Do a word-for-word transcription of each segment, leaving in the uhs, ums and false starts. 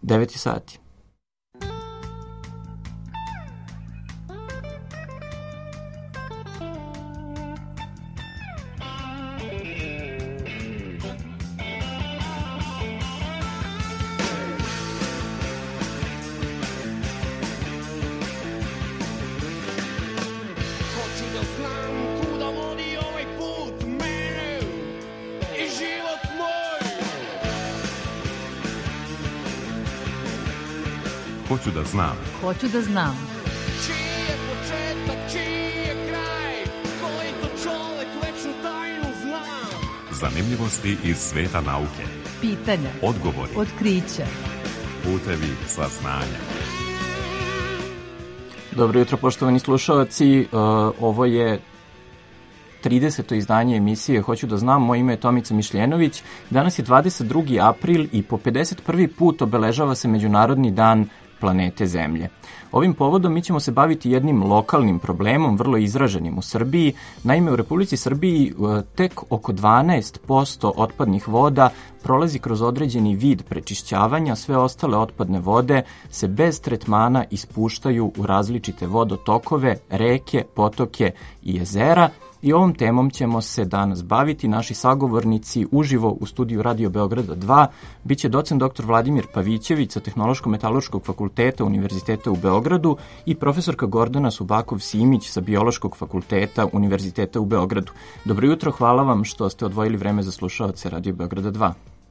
devet sati. Hoću da znam. Hoću da znam. Čiji je početak, čiji je kraj, koji to čovek večnu tajnu zna. Zanimljivosti iz sveta nauke. Pitanja. Odgovori. Otkrića. Putevi saznanja. Dobro jutro, poštovani slušalci. Uh, ovo je trideseto izdanje emisije Hoću da znam. Moje ime je Tomica Mišljenović. Danas je dvadeset drugi april i po pedeset prvi put obeležava se Međunarodni dan planete Zemlje. Ovim povodom mi ćemo se baviti jednim lokalnim problemom, vrlo izraženim u Srbiji. Naime, u Republici Srbiji tek oko dvanaest posto otpadnih voda prolazi kroz određeni vid prečišćavanja, sve ostale otpadne vode se bez tretmana ispuštaju u različite vodotokove, reke, potoke i jezera. I ovom temom ćemo se danas baviti. Naši sagovornici uživo u studiju Radio Beograda dva biće docent doktor Vladimir Pavićević sa Tehnološko-metaloškog fakulteta Univerziteta u Beogradu i profesorka Gordana Subakov-Simić sa Biološkog fakulteta Univerziteta u Beogradu. Dobro jutro, hvala vam što ste odvojili vreme za slušaoce Radio Beograda dva.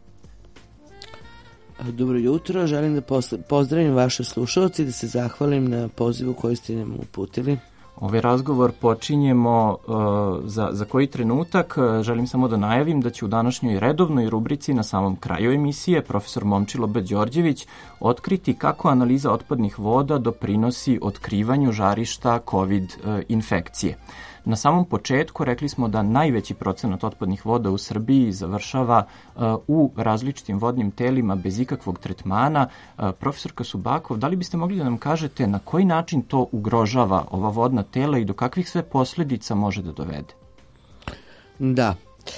Dobro jutro, želim da pozdravim vaše slušaoce i da se zahvalim na pozivu koji ste nam uputili. Ovaj razgovor počinjemo uh, za, za koji trenutak. Želim samo da najavim da će u današnjoj redovnoj rubrici na samom kraju emisije profesor Momčilo B. Đorđević otkriti kako analiza otpadnih voda doprinosi otkrivanju žarišta COVID uh, infekcije. Na samom početku rekli smo da najveći procenat otpadnih voda u Srbiji završava uh, u različitim vodnim telima bez ikakvog tretmana. Uh, profesorka Subakov, da li biste mogli da nam kažete na koji način to ugrožava ova vodna tela i do kakvih sve posledica može da dovede? Da.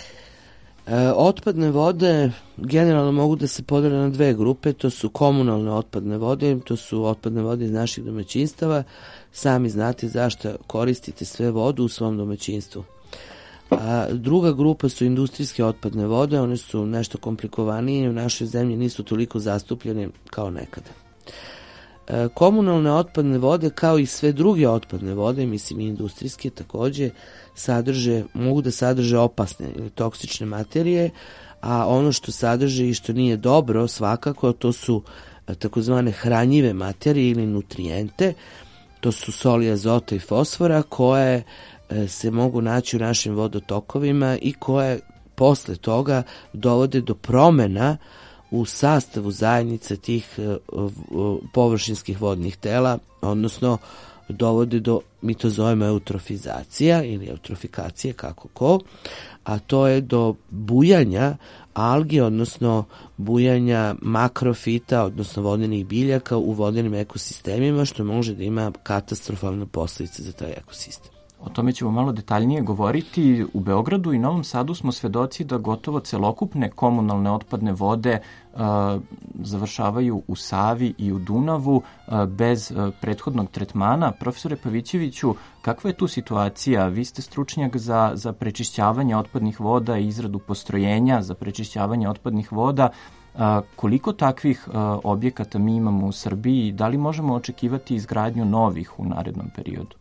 E, otpadne vode generalno mogu da se podele na dve grupe, to su komunalne otpadne vode, to su otpadne vode iz naših domaćinstava. Sami znate zašto koristite sve vodu u svom domaćinstvu. A druga grupa su industrijske otpadne vode, one su nešto komplikovanije i u našoj zemlji nisu toliko zastupljene kao nekada. E, komunalne otpadne vode, kao i sve druge otpadne vode, mislim i industrijske takođe, sadrže, mogu da sadrže opasne ili toksične materije, a ono što sadrže i što nije dobro svakako, to su takozvane hranjive materije ili nutrijente. To su soli azota i fosfora koje e, se mogu naći u našim vodotokovima i koje posle toga dovode do promena u sastavu zajednice tih e, površinskih vodnih tela, odnosno dovode do, mi to zovemo eutrofizacija ili eutrofikacije, kako ko, a to je do bujanja algi, odnosno bujanja makrofita, odnosno vodenih biljaka u vodenim ekosistemima, što može da ima katastrofalne posljedice za taj ekosistem. O tome ćemo malo detaljnije govoriti. U Beogradu i Novom Sadu smo svedoci da gotovo celokupne komunalne otpadne vode uh, završavaju u Savi i u Dunavu uh, bez uh, prethodnog tretmana. Profesore Pavićeviću, kakva je tu situacija? Vi ste stručnjak za, za prečišćavanje otpadnih voda i izradu postrojenja za prečišćavanje otpadnih voda. Uh, koliko takvih uh, objekata mi imamo u Srbiji? Da li možemo očekivati izgradnju novih u narednom periodu?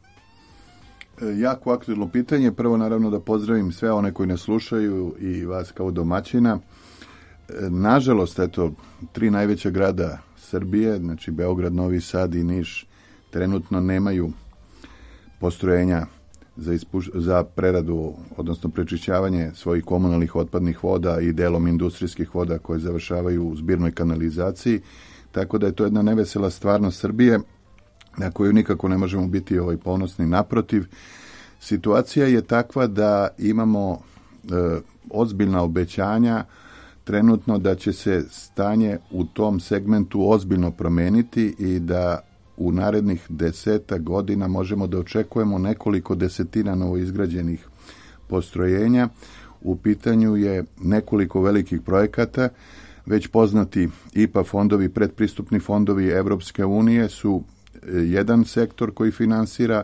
Jako aktuelno pitanje. Prvo, naravno, da pozdravim sve one koji nas slušaju i vas kao domaćina. Nažalost, eto, tri najveća grada Srbije, znači Beograd, Novi Sad i Niš, trenutno nemaju postrojenja za, ispuš... za preradu, odnosno prečišćavanje svojih komunalnih otpadnih voda i delom industrijskih voda koje završavaju u zbirnoj kanalizaciji. Tako da je to jedna nevesela stvarnost Srbije, na koju nikako ne možemo biti ovaj ponosni. Naprotiv, situacija je takva da imamo e, ozbiljna obećanja trenutno da će se stanje u tom segmentu ozbiljno promeniti i da u narednih deseta godina možemo da očekujemo nekoliko desetina novoizgrađenih postrojenja. U pitanju je nekoliko velikih projekata. već poznati I P A fondovi, predpristupni fondovi Evropske unije su jedan sektor koji finansira,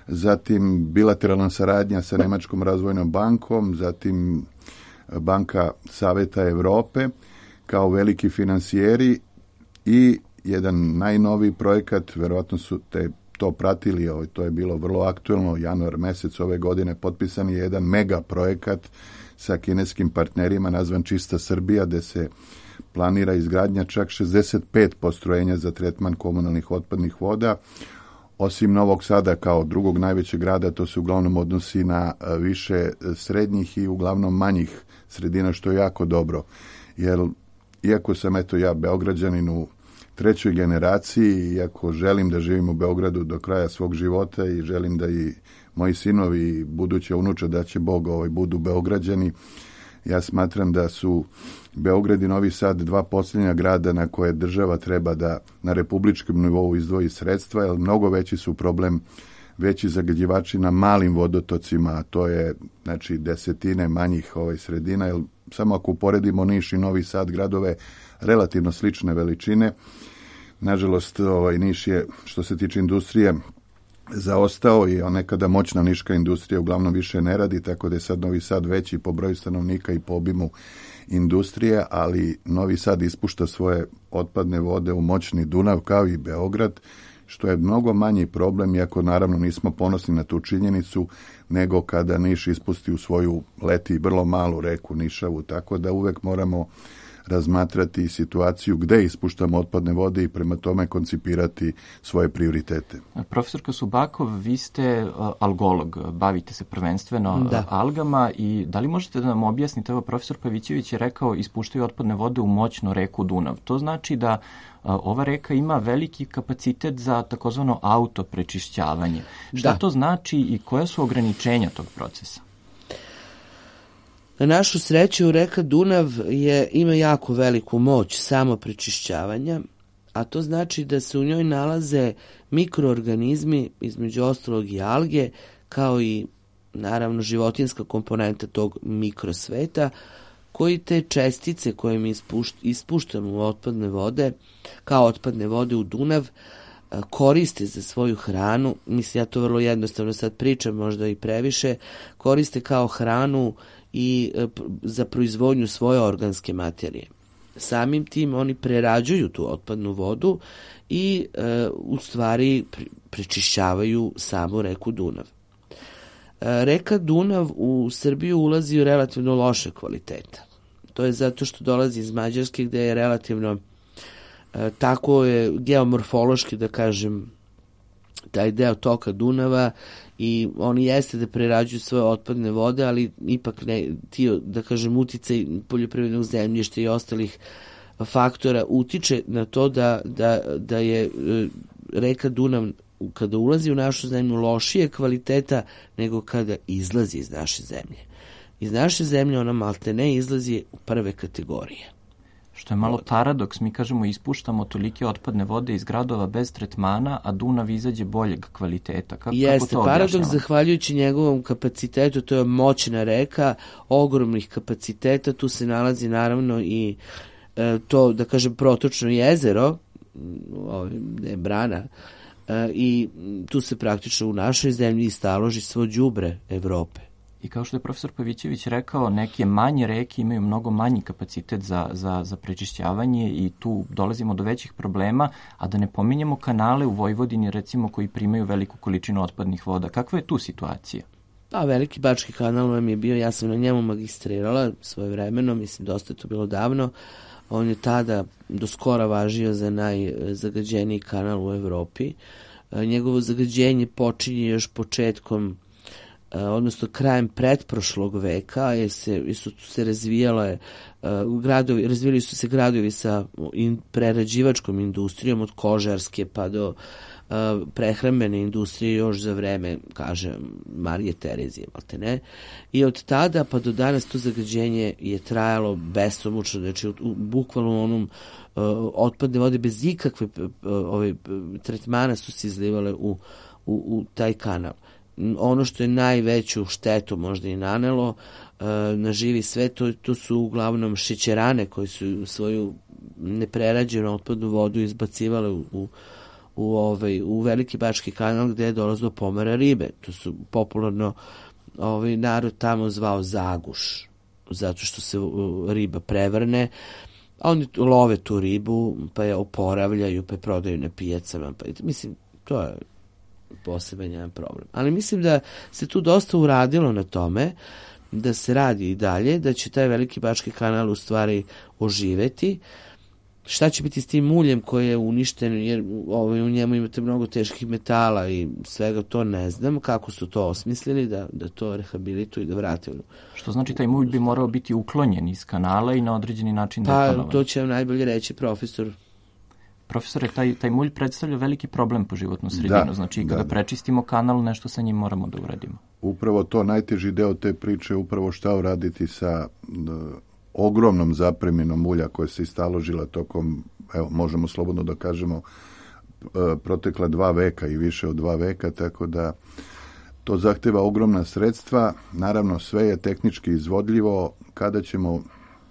zatim bilateralna saradnja sa Nemačkom razvojnom bankom, zatim Banka Saveta Evrope kao veliki finansijeri i jedan najnoviji projekat, verovatno su te to pratili, ovaj, to je bilo vrlo aktuelno, januar mesec ove godine potpisan je jedan mega projekat sa kineskim partnerima nazvan Čista Srbija, gde se planira izgradnja čak šezdeset pet postrojenja za tretman komunalnih otpadnih voda. Osim Novog Sada kao drugog najvećeg grada, to se uglavnom odnosi na više srednjih i uglavnom manjih sredina, što je jako dobro. Jer iako sam eto ja Beograđanin u trećoj generaciji, iako želim da živim u Beogradu do kraja svog života i želim da i moji sinovi i buduća unuča da će Bog ovaj, budu Beograđani, ja smatram da su Beograd i Novi Sad dva posljednja grada na koje država treba da na republičkom nivou izdvoji sredstva, jer mnogo veći su problem veći zagađivači na malim vodotocima, a to je znači desetine manjih ovaj, sredina, jer samo ako uporedimo Niš i Novi Sad, gradove relativno slične veličine, nažalost ovaj, Niš je, što se tiče industrije, zaostao i nekada moćna niška industrija uglavnom više ne radi, tako da je sad Novi Sad veći po broju stanovnika i po obimu industrije, ali Novi Sad ispušta svoje otpadne vode u moćni Dunav kao i Beograd, što je mnogo manji problem, iako naravno nismo ponosni na tu činjenicu, nego kada Niš ispusti u svoju leti vrlo malu reku Nišavu, tako da uvek moramo razmatrati situaciju gde ispuštamo otpadne vode i prema tome koncipirati svoje prioritete. Profesorka Subakov, vi ste algolog, bavite se prvenstveno da. algama i da li možete da nam objasnite, evo profesor Pavićević je rekao ispuštaju otpadne vode u moćnu reku Dunav. To znači da ova reka ima veliki kapacitet za takozvano autoprečišćavanje. Šta da. to znači i koja su ograničenja tog procesa? Na našu sreću, reka Dunav je, ima jako veliku moć samoprečišćavanja, a to znači da se u njoj nalaze mikroorganizmi, između ostalog i alge, kao i naravno životinska komponenta tog mikrosveta, koji te čestice koje mi ispuštamo u otpadne vode, kao otpadne vode u Dunav, koriste za svoju hranu. Mislim, ja to vrlo jednostavno sad pričam, možda i previše, koriste kao hranu i za proizvodnju svoje organske materije. Samim tim oni prerađuju tu otpadnu vodu i e, u stvari prečišćavaju samu reku Dunav. E, reka Dunav u Srbiju ulazi u relativno loše kvaliteta. To je zato što dolazi iz Mađarske gde je relativno e, tako je geomorfološki, da kažem, taj deo toka Dunava i oni jeste da prerađuju svoje otpadne vode, ali ipak ne, ti, da kažem, uticaj poljoprivrednog zemljišta i ostalih faktora utiče na to da, da, da je reka Dunav kada ulazi u našu zemlju lošije kvaliteta nego kada izlazi iz naše zemlje. Iz naše zemlje ona malte ne izlazi u prve kategorije. Što je malo paradoks, mi kažemo ispuštamo tolike otpadne vode iz gradova bez tretmana, a Dunav izađe boljeg kvaliteta. Kako, Jeste, kako to paradoks objašnjamo? Zahvaljujući njegovom kapacitetu, to je moćna reka, ogromnih kapaciteta, tu se nalazi naravno i e, to, da kažem, protočno jezero, ovo je brana, e, i tu se praktično u našoj zemlji staloži svo đubre Evrope. I kao što je profesor Pavićević rekao, neke manje reke imaju mnogo manji kapacitet za, za, za prečišćavanje i tu dolazimo do većih problema, a da ne pominjemo kanale u Vojvodini, recimo, koji primaju veliku količinu otpadnih voda. Kakva je tu situacija? Pa, Veliki Bački kanal nam je bio, ja sam na njemu magistrirala svoje vremeno, mislim, dosta je to bilo davno. On je tada do skora važio za najzagađeniji kanal u Evropi. Njegovo zagađenje počinje još početkom odnosno krajem pretprošlog veka, je se, su se razvijale uh, gradovi, razvijali su se gradovi sa in, prerađivačkom industrijom od kožarske pa do uh, prehrambene industrije još za vreme, kaže Marije Terezije, malte ne. I od tada pa do danas to zagađenje je trajalo besomučno, znači u, u bukvalno onom uh, otpadne vode bez ikakve uh, ove, tretmana su se izlivale u, u, u taj kanal. ono što je najveću štetu možda i nanelo e, na živi svet, to, to su uglavnom šećerane koje su svoju neprerađenu otpadnu vodu izbacivale u, u, u, ovaj, u Veliki Bački kanal gde je dolazilo do pomora ribe. To su popularno ovaj narod tamo zvao zaguš, zato što se riba prevrne, a oni love tu ribu, pa je oporavljaju, pa je prodaju na pijacama. Pa, mislim, to je poseban jedan problem. Ali mislim da se tu dosta uradilo na tome, da se radi i dalje, da će taj Veliki Bački kanal u stvari oživeti. Šta će biti s tim muljem koji je uništen, jer ovaj, u njemu imate mnogo teških metala i svega to ne znam, kako su to osmislili da, da to rehabilituju i da vrate. Što znači taj mulj bi morao biti uklonjen iz kanala i na određeni način pa, deponovan. To će vam najbolje reći profesor. Profesore, taj, taj mulj predstavlja veliki problem po životnu sredinu. Da, znači, kada da, prečistimo kanal, nešto sa njim moramo da uradimo. Upravo to, najteži deo te priče, upravo šta uraditi sa da, ogromnom zapremjenom mulja koja se istaložila tokom, evo, možemo slobodno da kažemo, protekla dva veka i više od dva veka, tako da to zahteva ogromna sredstva. Naravno, sve je tehnički izvodljivo. Kada ćemo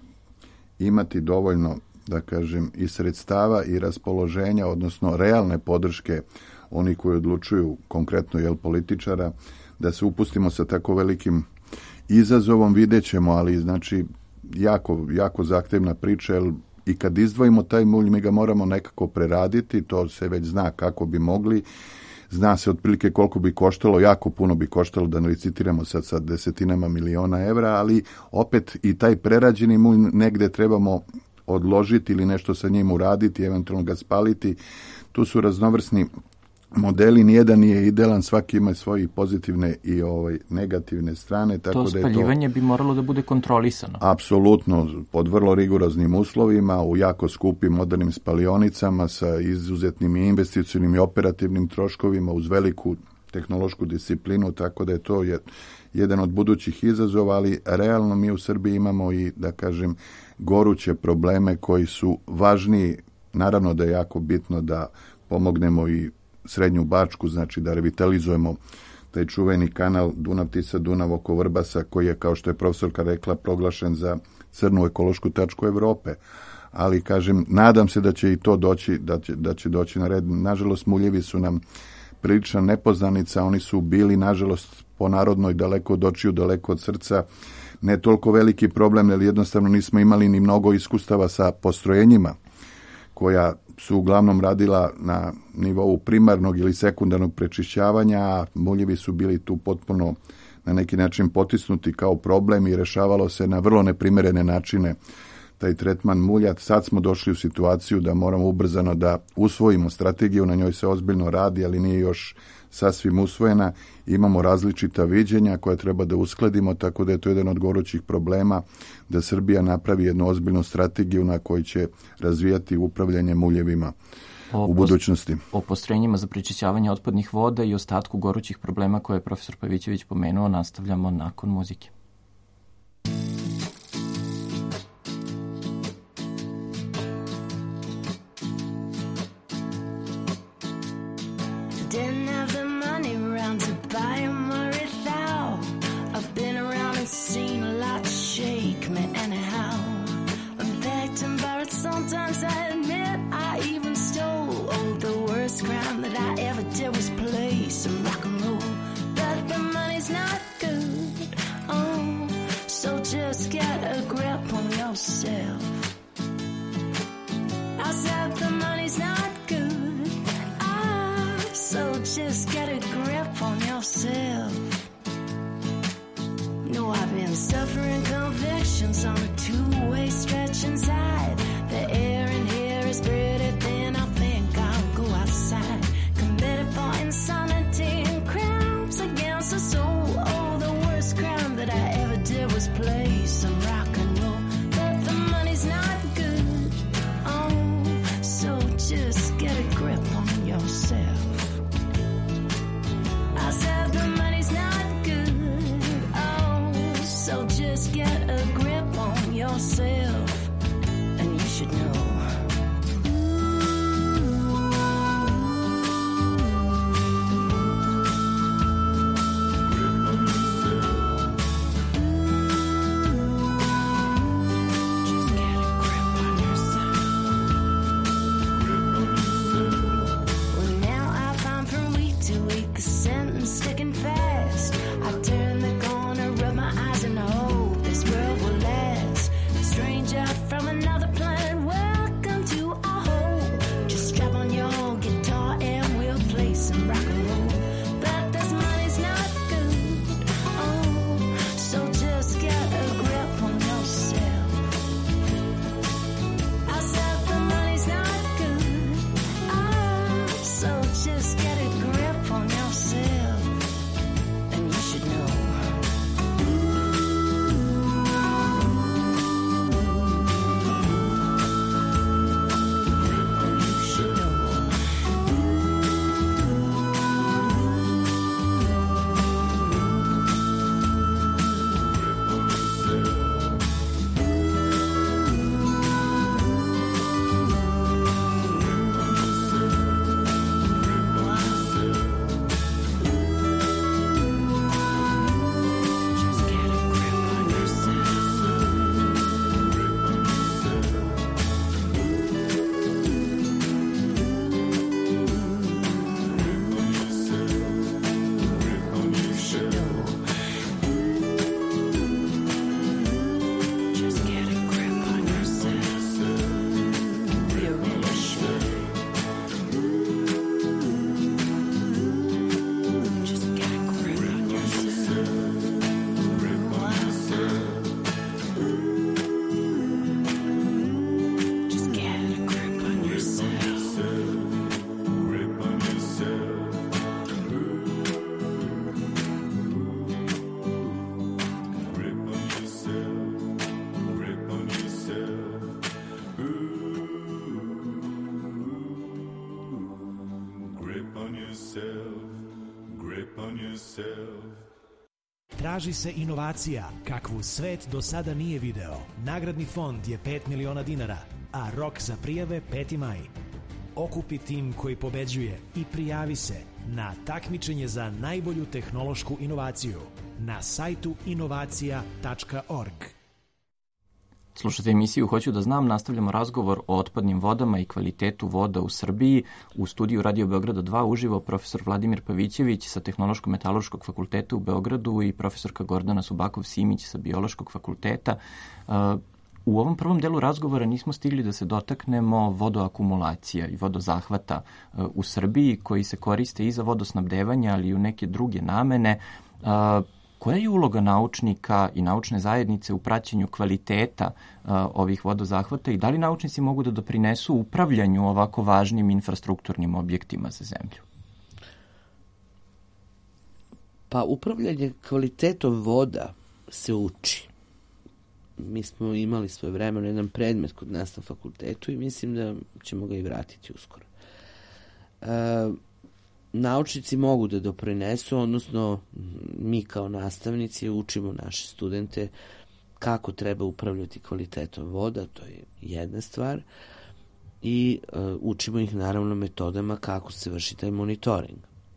imati dovoljno, da kažem, i sredstava i raspoloženja, odnosno realne podrške oni koji odlučuju, konkretno jel političara, da se upustimo sa tako velikim izazovom, vidjet ćemo, ali znači jako, jako zahtevna priča, jer i kad izdvojimo taj mulj, mi ga moramo nekako preraditi, to se već zna kako bi mogli, zna se otprilike koliko bi koštalo, jako puno bi koštalo, da ne licitiramo sad sa desetinama miliona evra, ali opet i taj prerađeni mulj negde trebamo odložiti ili nešto sa njim uraditi, eventualno ga spaliti. Tu su raznovrsni modeli, nijedan nije idealan, svaki ima svoje pozitivne i ovaj negativne strane. Tako to da spaljivanje je to, bi moralo da bude kontrolisano. Apsolutno, pod vrlo rigoroznim uslovima, u jako skupim modernim spalionicama sa izuzetnim investicionim i operativnim troškovima, uz veliku tehnološku disciplinu, tako da je to je jedan od budućih izazova, ali realno mi u Srbiji imamo i, da kažem, goruće probleme koji su važniji. Naravno da je jako bitno da pomognemo i Srednju Bačku, znači da revitalizujemo taj čuveni kanal Dunav-Tisa-Dunav oko Vrbasa, koji je, kao što je profesorka rekla, proglašen za crnu ekološku tačku Evrope. Ali, kažem, nadam se da će i to doći, da će, da će doći na red. Nažalost, muljevi su nam prilična nepoznanica, oni su bili, nažalost, po narodnoj daleko od očiju, daleko od srca, ne toliko veliki problem, jer jednostavno nismo imali ni mnogo iskustava sa postrojenjima, koja su uglavnom radila na nivou primarnog ili sekundarnog prečišćavanja, a muljevi su bili tu potpuno na neki način potisnuti kao problem i rešavalo se na vrlo neprimerene načine taj tretman mulja. Sad smo došli u situaciju da moramo ubrzano da usvojimo strategiju, na njoj se ozbiljno radi, ali nije još sasvim usvojena. Imamo različita viđenja koja treba da uskladimo, tako da je to jedan od gorućih problema, da Srbija napravi jednu ozbiljnu strategiju na kojoj će razvijati upravljanje muljevima o u budućnosti. O postrojenjima za prečišćavanje otpadnih voda i ostatku gorućih problema koje je profesor Pavićević pomenuo nastavljamo nakon muzike. Didn't have the money around to buy a Murray Thou. I've been around and seen a lot shake me anyhow. I've begged and borrowed, sometimes I admit I even stole. Oh, the worst crime that I ever did was play some rock and roll. But the money's not good, oh yourself, grip on yourself. Traži se inovacija kakvu svet do sada nije video. Nagradni fond je pet miliona dinara, a rok za prijave peti maj. Okupi tim koji pobeđuje i prijavi se na takmičenje za najbolju tehnološku inovaciju na sajtu inovacija tačka org. Slušajte emisiju Hoću da znam, nastavljamo razgovor o otpadnim vodama i kvalitetu voda u Srbiji. U studiju Radio Beograda dva uživo profesor Vladimir Pavićević sa Tehnološko-metaloškog fakulteta u Beogradu i profesorka Gordana Subakov-Simić sa Biološkog fakulteta. U ovom prvom delu razgovora nismo stigli da se dotaknemo vodoakumulacija i vodozahvata u Srbiji koji se koriste i za vodosnabdevanje, ali i u neke druge namene. Koja je uloga naučnika i naučne zajednice u praćenju kvaliteta uh, ovih vodozahvata i da li naučnici mogu da doprinesu upravljanju ovako važnim infrastrukturnim objektima za zemlju? Pa upravljanje kvalitetom voda se uči. Mi smo imali svoje vremena jedan predmet kod nas na fakultetu i mislim da ćemo ga i vratiti uskoro. Uh, Naučnici mogu da doprinesu, odnosno mi kao nastavnici učimo naše studente kako treba upravljati kvalitetom voda, to je jedna stvar, i uh, učimo ih naravno metodama kako se vrši taj monitoring.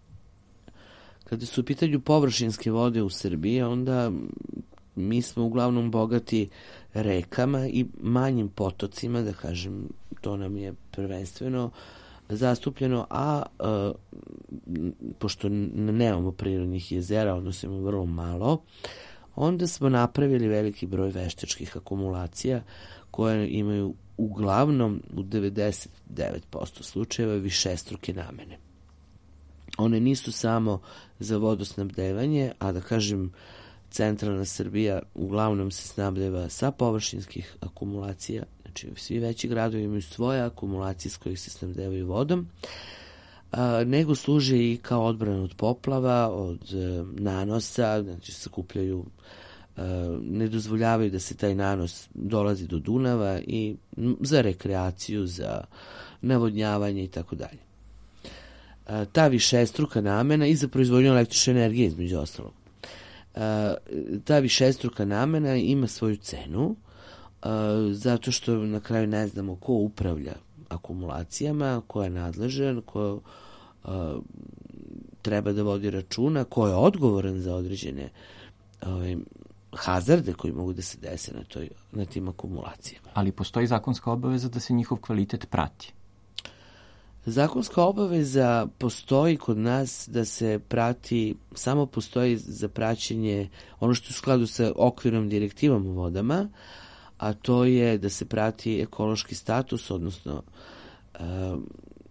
Kada su u pitanju površinske vode u Srbiji, onda mi smo uglavnom bogati rekama i manjim potocima, da kažem, to nam je prvenstveno zastupljeno, a e, pošto nemamo prirodnih jezera, odnosno imamo vrlo malo, onda smo napravili veliki broj veštačkih akumulacija koje imaju uglavnom u devedeset devet posto slučajeva višestruke namene. One nisu samo za vodosnabdevanje, a da kažem centralna Srbija uglavnom se snabdeva sa površinskih akumulacija. Znači, svi veći gradovi imaju svoje akumulacije s kojih se snabdevaju vodom, a, nego služe i kao odbrana od poplava, od e, nanosa, znači sakupljaju, e, ne dozvoljavaju da se taj nanos dolazi do Dunava i m, za rekreaciju, za navodnjavanje i tako dalje. Ta višestruka namena i za proizvodnju električne energije, između ostalog. A, ta višestruka namena ima svoju cenu, zato što na kraju ne znamo ko upravlja akumulacijama, ko je nadležan, ko a, treba da vodi računa, ko je odgovoran za određene ove, hazarde koji mogu da se dese na, toj, na tim akumulacijama. Ali postoji zakonska obaveza da se njihov kvalitet prati? Zakonska obaveza postoji kod nas da se prati, samo postoji za praćenje ono što je u skladu sa okvirnom direktivom o vodama, a to je da se prati ekološki status, odnosno um,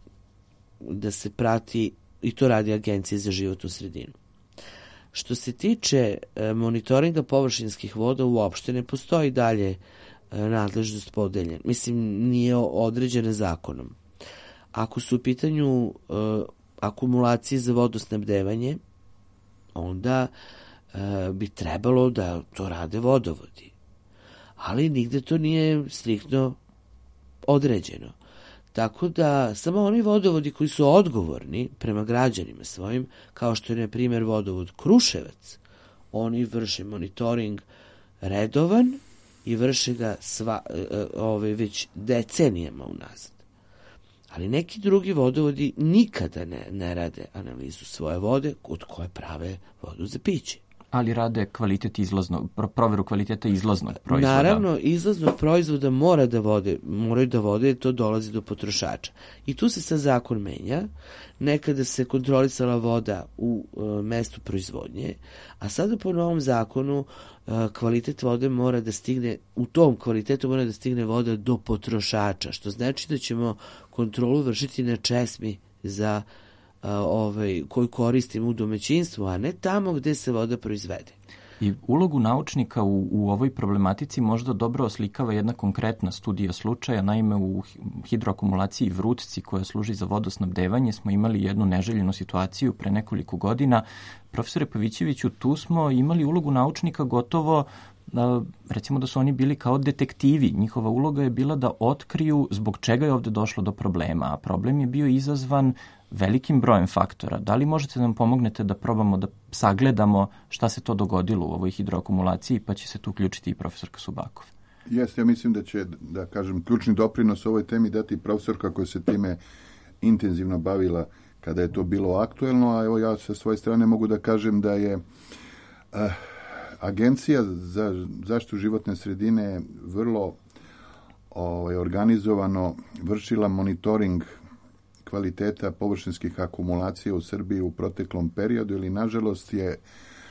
da se prati, i to radi Agencija za životnu sredinu. Što se tiče uh, monitoringa površinskih voda, uopšte ne postoji dalje uh, nadležnost podeljen. Mislim, nije određena zakonom. Ako su u pitanju uh, akumulacije za vodosnabdevanje, onda uh, bi trebalo da to rade vodovodi. Ali nigde to nije striktno određeno. Tako da samo oni vodovodi koji su odgovorni prema građanima svojim, kao što je na primjer vodovod Kruševac, oni vrše monitoring redovan i vrše ga sva, ove, već decenijama unazad. Ali neki drugi vodovodi nikada ne, ne rade analizu svoje vode od koje prave vodu za piće. Ali rade kvalitet izlaznog, proveru kvaliteta izlaznog proizvoda. Naravno, izlaznog proizvoda mora da vode, moraju da vode jer to dolazi do potrošača. I tu se sad zakon menja. Nekada se kontrolisala voda u uh, mestu proizvodnje, a sada po novom zakonu uh, kvalitet vode mora da stigne, u tom kvalitetu mora da stigne voda do potrošača, što znači da ćemo kontrolu vršiti na česmi za Ovaj, koju koristimo u domaćinstvu, a ne tamo gde se voda proizvede. I ulogu naučnika u, u ovoj problematici možda dobro oslikava jedna konkretna studija slučaja. Naime, u hidroakumulaciji Vrutci, koja služi za vodosnabdevanje, smo imali jednu neželjenu situaciju pre nekoliko godina. Profesore Pavićeviću, tu smo imali ulogu naučnika gotovo a, recimo da su oni bili kao detektivi. Njihova uloga je bila da otkriju zbog čega je ovde došlo do problema, a problem je bio izazvan velikim brojem faktora. Da li možete da nam pomognete da probamo da sagledamo šta se to dogodilo u ovoj hidroakumulaciji, pa će se tu uključiti i profesorka Subakov? Jeste, ja mislim da će, da kažem, ključni doprinos ovoj temi dati profesorka koja se time intenzivno bavila kada je to bilo aktuelno, a evo ja sa svoje strane mogu da kažem da je uh, Agencija za zaštitu životne sredine vrlo ovaj, organizovano vršila monitoring kvaliteta površinskih akumulacija u Srbiji u proteklom periodu, ili nažalost je e,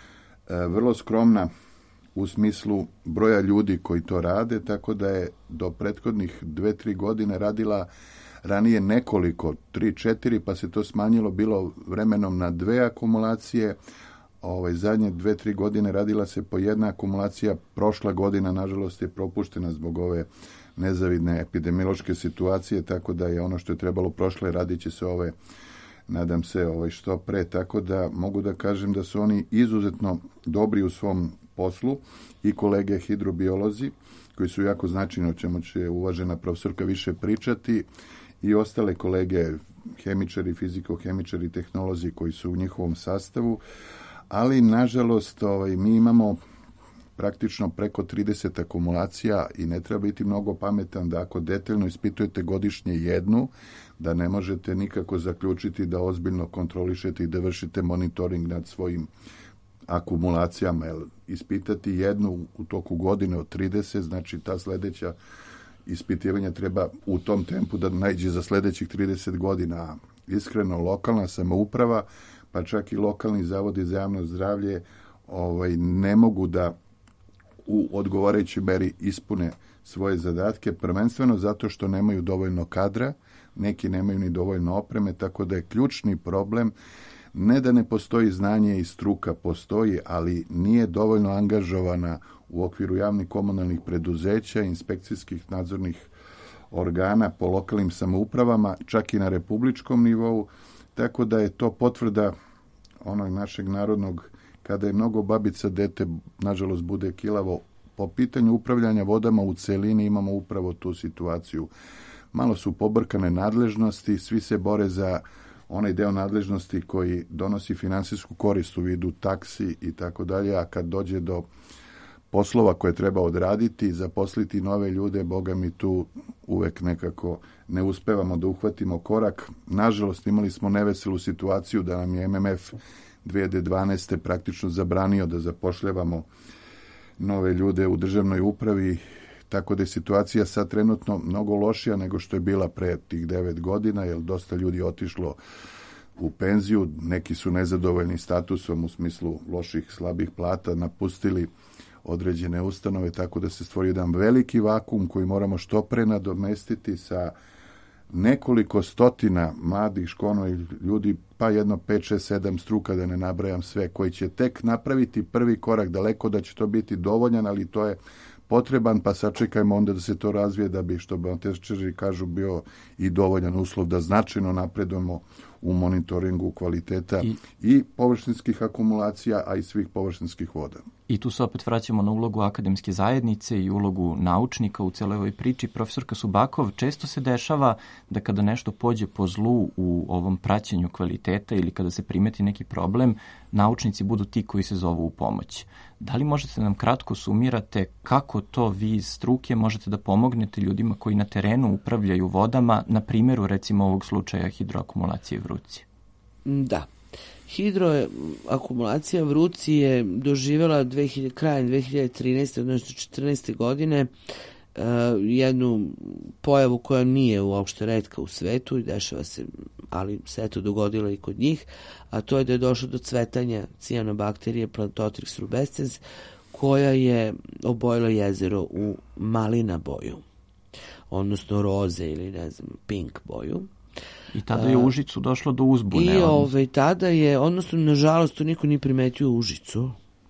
vrlo skromna u smislu broja ljudi koji to rade, tako da je do prethodnih dve, tri godine radila ranije nekoliko, tri, četiri, pa se to smanjilo bilo vremenom na dve akumulacije. Ovaj, zadnje dve, tri godine radila se po jedna akumulacija, prošla godina nažalost je propuštena zbog ove nezavidne epidemiološke situacije, tako da je ono što je trebalo prošle, radit će se ove, nadam se, ovaj, što pre, tako da mogu da kažem da su oni izuzetno dobri u svom poslu i kolege hidrobiolozi, koji su jako značajni, o čemu će uvažena profesorka više pričati, i ostale kolege hemičari, fiziko-hemičari, tehnolozi koji su u njihovom sastavu, ali nažalost ovaj, mi imamo praktično preko trideset akumulacija i ne treba biti mnogo pametan da ako detaljno ispitujete godišnje jednu, da ne možete nikako zaključiti da ozbiljno kontrolišete i da vršite monitoring nad svojim akumulacijama. Jer ispitati jednu u toku godine od trideset, znači ta sledeća ispitivanja treba u tom tempu da naiđe za sledećih trideset godina. Iskreno, lokalna samouprava, pa čak i lokalni zavodi za javno zdravlje ovaj, ne mogu da u odgovarajućoj meri ispune svoje zadatke, prvenstveno zato što nemaju dovoljno kadra, neki nemaju ni dovoljno opreme, tako da je ključni problem ne da ne postoji znanje i struka, postoji, ali nije dovoljno angažovana u okviru javnih komunalnih preduzeća, inspekcijskih nadzornih organa po lokalnim samoupravama, čak i na republičkom nivou, tako da je to potvrda onog našeg narodnog, kada je mnogo babica, dete, nažalost, bude kilavo. Po pitanju upravljanja vodama u celini imamo upravo tu situaciju. Malo su pobrkane nadležnosti, svi se bore za onaj deo nadležnosti koji donosi finansijsku korist u vidu taksi i tako dalje, a kad dođe do poslova koje treba odraditi, zaposliti nove ljude, boga mi tu uvek nekako ne uspevamo da uhvatimo korak. Nažalost, imali smo neveselu situaciju da nam je M M F dve hiljade dvanaeste. praktično zabranio da zapošljavamo nove ljude u državnoj upravi, tako da je situacija sad trenutno mnogo lošija nego što je bila pre tih devet godina, jer dosta ljudi je otišlo u penziju, neki su nezadovoljni statusom u smislu loših, slabih plata, napustili određene ustanove, tako da se stvori jedan veliki vakum koji moramo što pre nadomestiti sa nekoliko stotina mladih školovanih ljudi, pa jedno pet, šest, sedam struka, da ne nabrajam sve, koji će tek napraviti prvi korak, daleko da će to biti dovoljan, ali to je potreban, pa sačekajmo onda da se to razvije, da bi, što biotehničari kažu, bio i dovoljan uslov da značajno napredujemo u monitoringu kvaliteta i, i površinskih akumulacija, a i svih površinskih voda. I tu se opet vraćamo na ulogu akademske zajednice i ulogu naučnika u celoj ovoj priči. Profesorka Subakov, često se dešava da kada nešto pođe po zlu u ovom praćenju kvaliteta ili kada se primeti neki problem, naučnici budu ti koji se zovu u pomoć. Da li možete nam kratko sumirate kako to vi iz struke možete da pomognete ljudima koji na terenu upravljaju vodama, na primjeru recimo ovog slučaja hidroakumulacije Vruci? Da. Hidroakumulacija Vruci je doživjela krajem dve hiljade trinaeste. odnosno četrnaeste. godine uh, jednu pojavu koja nije uopšte retka u svetu i dešava se, ali se eto dogodilo i kod njih, a to je da je došlo do cvetanja cijanobakterije Plantotrix rubescens, koja je obojila jezero u malina boju, odnosno roze ili ne znam, pink boju. I tada je u Užicu došlo do uzbune. I ovaj, tada je, odnosno, nažalost, to niko nije primetio u Užicu.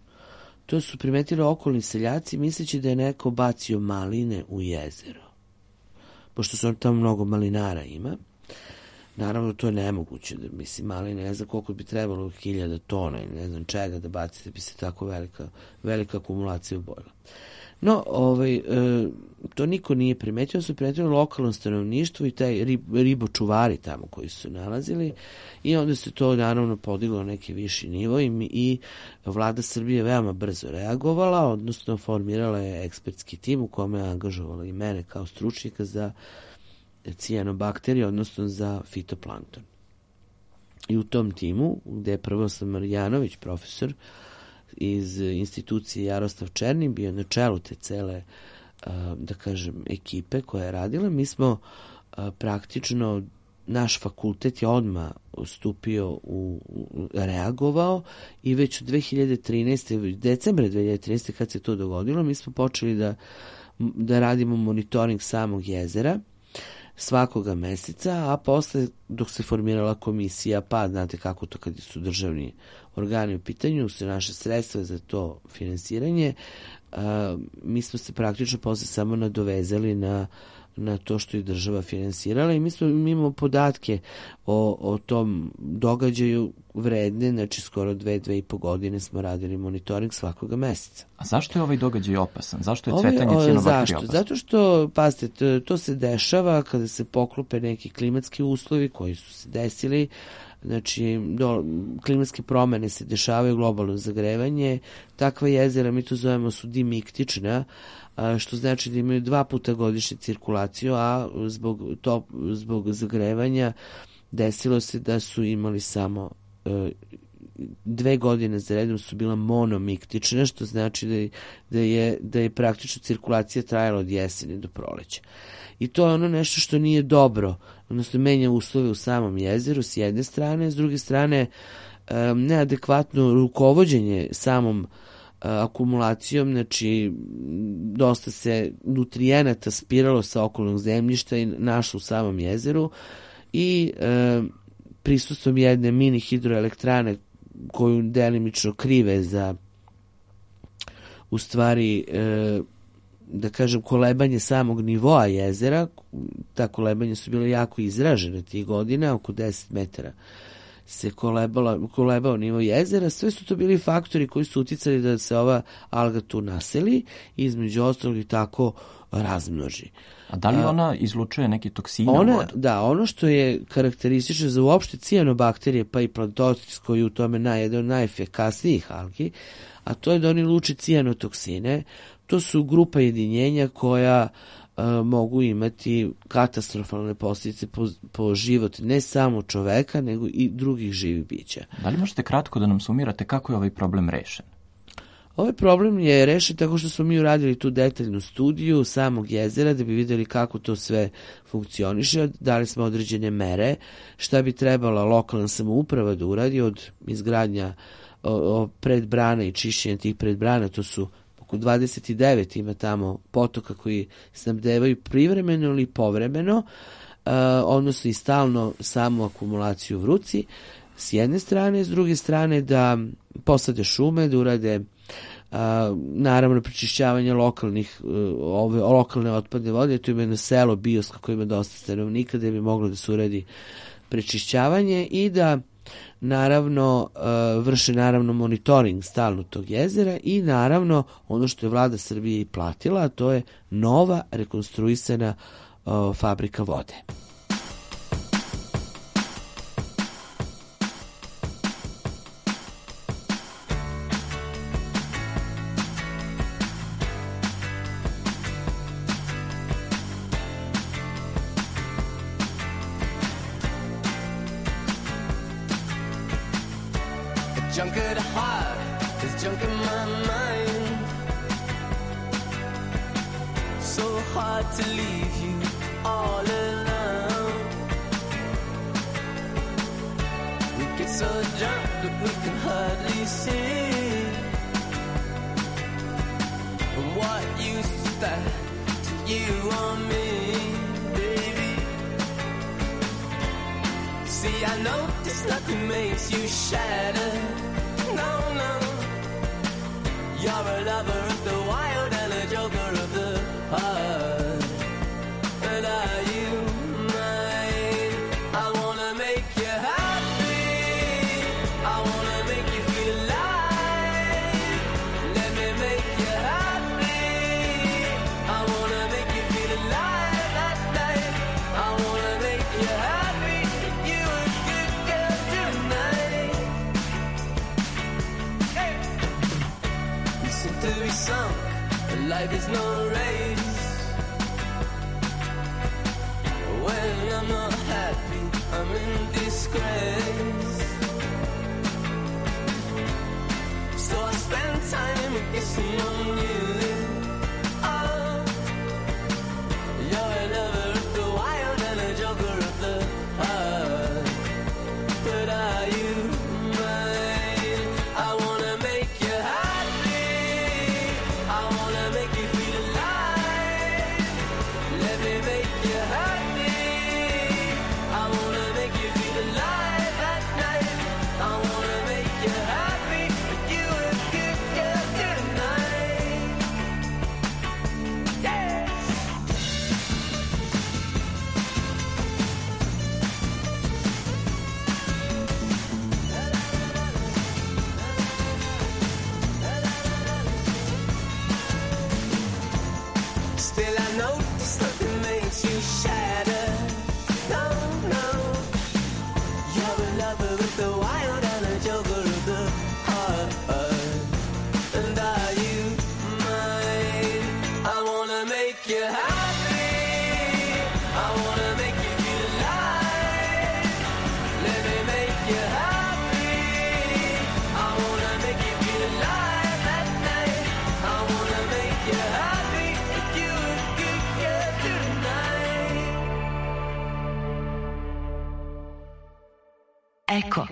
To su primetili okolni seljaci, misleći da je neko bacio maline u jezero. Pošto su tamo mnogo malinara ima. Naravno, to je nemoguće, da, mislim, ali ne znam koliko bi trebalo hiljada tona i ne znam čega da bacite, bi se tako velika, velika akumulacija obojila. No, ovaj, e, to niko nije primetio, su primetili lokalno stanovništvo i taj rib, ribočuvari tamo koji su nalazili i onda se to naravno podiglo na neki viši nivo i, i vlada Srbije veoma brzo reagovala, odnosno formirala je ekspertski tim u kome je angažovala i mene kao stručnjaka za cijanobakterije, odnosno za fitoplankton. I u tom timu, gde je Prvoslav Marjanović, profesor iz institucije Jaroslav Černin, bio na čelu te cele, da kažem, ekipe koja je radila, mi smo praktično, naš fakultet je odmah stupio u, u reagovao i već u dve hiljade trinaeste. decembra dve hiljade trinaeste kad se to dogodilo, mi smo počeli da, da radimo monitoring samog jezera svakoga meseca, a posle dok se formirala komisija, pa znate kako to kad su državni organi u pitanju, su naše sredstva za to finansiranje, a, mi smo se praktično posle samo nadovezali na na to što je država finansirala i mi smo mi imamo podatke o, o tom događaju vredne, znači skoro dve, dve i po godine smo radili monitoring svakoga meseca. A zašto je ovaj događaj opasan? Zašto je cvetanje cijanobakterija opasan? Zato što, pazite, to, to se dešava kada se poklope neki klimatski uslovi koji su se desili, znači do, klimatske promene se dešavaju, globalno zagrevanje, takva jezera, mi to zovemo, su dimiktična, što znači da imaju dva puta godišnje cirkulaciju, a zbog, to, zbog zagrevanja desilo se da su imali samo e, dve godine za redom su bila monomiktična, što znači da je, da je, da je praktično cirkulacija trajala od jeseni do proleća. I to je ono nešto što nije dobro, odnosno menja uslove u samom jezeru s jedne strane, s druge strane e, neadekvatno rukovođenje samom akumulacijom, znači dosta se nutrijenata spiralo sa okolnog zemljišta i našlo u samom jezeru i e, prisustvom jedne mini hidroelektrane koju delimično krive za u stvari e, da kažem kolebanje samog nivoa jezera, ta kolebanja su bile jako izražene tih godina, oko deset metara se kolebala, kolebao nivo jezera, sve su to bili faktori koji su uticali da se ova alga tu naseli i između ostalog i tako razmnoži. A da li ona izlučuje neki toksine ona, u vodu? Da, ono što je karakteristično za uopšte cijanobakterije, pa i plantotis koji je u tome naj, jedan od najefikasnijih algi, a to je da oni luče cijanotoksine. To su grupa jedinjenja koja Uh, mogu imati katastrofalne posljedice po, po život ne samo čoveka, nego i drugih živih bića. Da li možete kratko da nam sumirate kako je ovaj problem rešen? Ovaj problem je rešen tako što smo mi uradili tu detaljnu studiju samog jezera da bi vidjeli kako to sve funkcioniše. Dali smo određene mere šta bi trebala lokalna samouprava da uradi od izgradnja o, o predbrana i čišćenja tih predbrana. To su dvadeset devet ima tamo potoka koji snabdevaju privremeno ili povremeno, uh, odnosno i stalno samu akumulaciju v ruci, s jedne strane, s druge strane da posade šume, da urade uh, naravno prečišćavanje lokalnih, uh, ove, lokalne otpadne vode, tu ima jedno selo Bioska koje ima dosta stanovnika, da bi moglo da se uradi prečišćavanje i da naravno vrše naravno monitoring stalno tog jezera i naravno ono što je vlada Srbije i platila, a to je nova rekonstruisana uh, fabrika vode. Junk at heart, there's junk in my mind. So hard to leave you all alone. We get so drunk that we can hardly see. And what use is that to you or me, baby? See, I know this nothing makes you shatter. No, no. You're a lover of the wild and a joker of the heart. But are you mine? I wanna life is no race. When I'm not happy, I'm in disgrace. So I spend time kissing on you. Oh, you're a lover of the wild and a joker of the heart. But are you mine? I wanna make you happy. I wanna make you feel alive. Let me make you happy. I wanna make you feel alive at night. I wanna make you happy. You a good girl tonight. Yeah. Still I notice nothing makes you shatter. No, no. You're a lover of the wild and a joker of the heart. And are you mine? I wanna make you happy. I wanna make you feel alive. Let me make you happy. I wanna make you feel alive at night. I wanna make you happy. You a good girl tonight. Eko.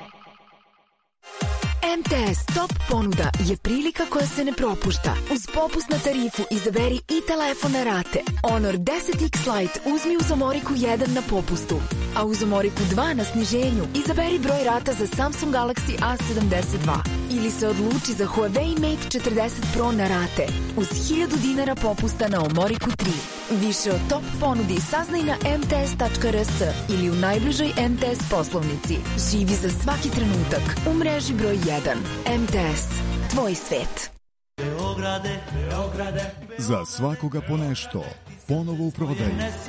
M T S Top ponuda je prilika koja se ne propušta. Uz popust na tarifu izaberi i telefon na rate. Honor deset X Lite uzmi uz Omoriku jedan na popustu. A uz Omoriku dva na sniženju izaberi broj rata za Samsung Galaxy A sedamdeset dva. Ili se odluči za Huawei Mate četrdeset Pro na rate. Uz hiljadu dinara popusta na Omoriku tri. Više o top ponudi saznaj na m t s tačka r s ili u najbližoj M T S poslovnici. Živi za svaki trenutak. U mreži broj jedan. M T S. Tvoj svet. Beograde, Beograde, Za svakoga po nešto. Ponovo u prodaju.